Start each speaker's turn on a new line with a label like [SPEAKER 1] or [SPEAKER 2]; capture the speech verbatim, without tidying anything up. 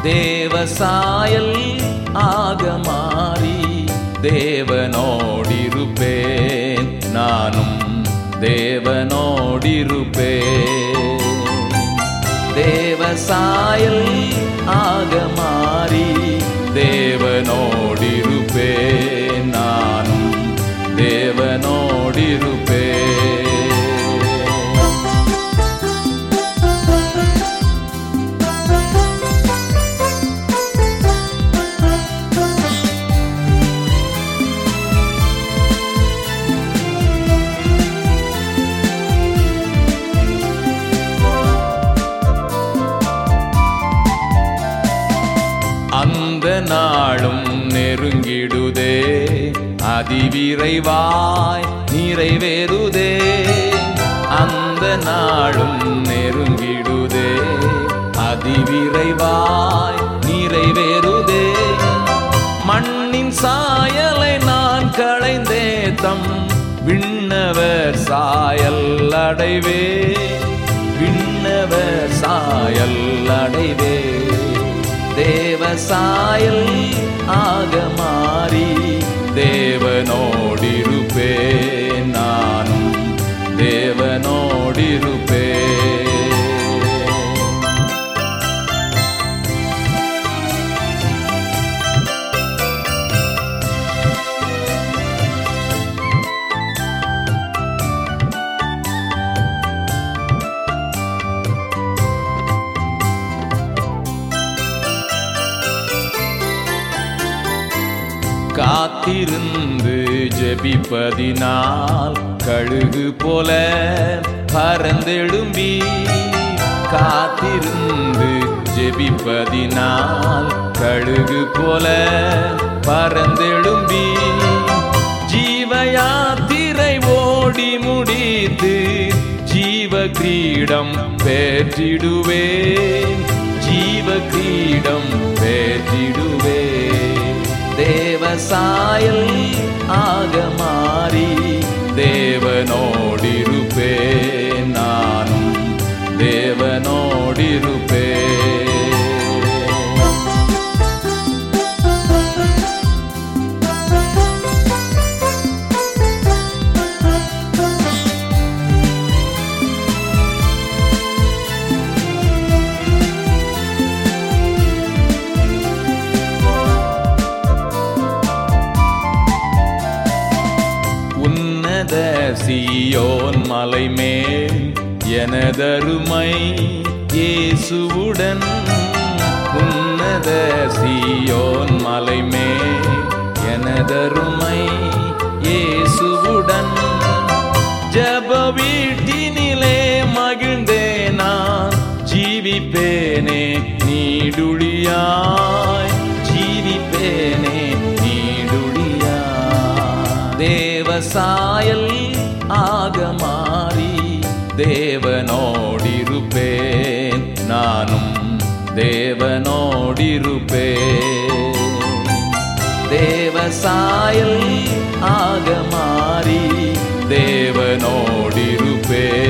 [SPEAKER 1] தேவசாயல் ஆக மாறி தேவனோடிருப்பேன். நானும் தேவனோடிருப்பேன். தேவசாயல் ஆக மாறி தேவனோடிருப்பேன். நானும் தேவனோடிருப்பேன். அந்த நாளும் நெருங்கிடுதே, அதிவிரைவாய் நிறைவேறுதே. அந்த நாளும் நெருங்கிடுதே, அதிவிரைவாய் நிறைவேறுதே. மண்ணின் சாயலை நான் களைந்தே தம் விண்ணவர் சாயல் அடைவே. விண்ணவர் சாயல் அடைவே. தேவசாயல் ஆக மாறி தேவனோடிருப்பேன். நானும் தேவனோடிருப்பேன். காத்திருந்து ஜெபிப்பதினால் கழுகு போல பறந்தெழும்பி. காத்திருந்து ஜெபிப்பதினால் கழுகு போல பறந்தெழும்பி. ஜீவயாத்திரை ஓடி முடித்து ஜீவ கிரீடம் பெற்றிடுவேன். ஜீவ கிரீடம் பெற்றிடுவேன். தேவசாயல் ஆக மாறி தேவனோடிருப்பேன். நானும் தேவனோடிருப்பேன். உன்னத சீயோன் மலை மேல் எனதருமை இயேசுவுடன். உன்னத சீயோன் மலை மேல் எனதருமை இயேசுவுடன். ஜெப வீட்டினிலே மகிழ்ந்தே நான் ஜீவிப்பேனே நீடுழியாய். ஜீவிப்பேனே நீடுழியாய். தேவசாயல் ஆக மாறி தேவனோடிருப்பேன். நானும் தேவனோடிருப்பேன். தேவசாயல் ஆக மாறி தேவனோடிருப்பேன்.